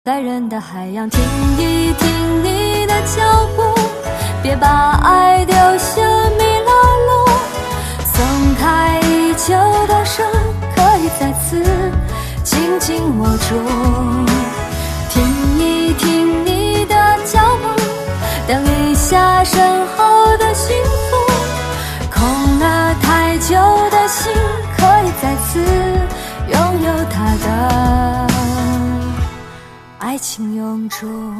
在人的海洋，听一听你的脚步，别把爱丢下迷了路。松开已久的手，可以再次紧紧握住。听一听你的脚步，等一下身后的幸福。空了太久的心，可以再次拥有它的爱情永驻。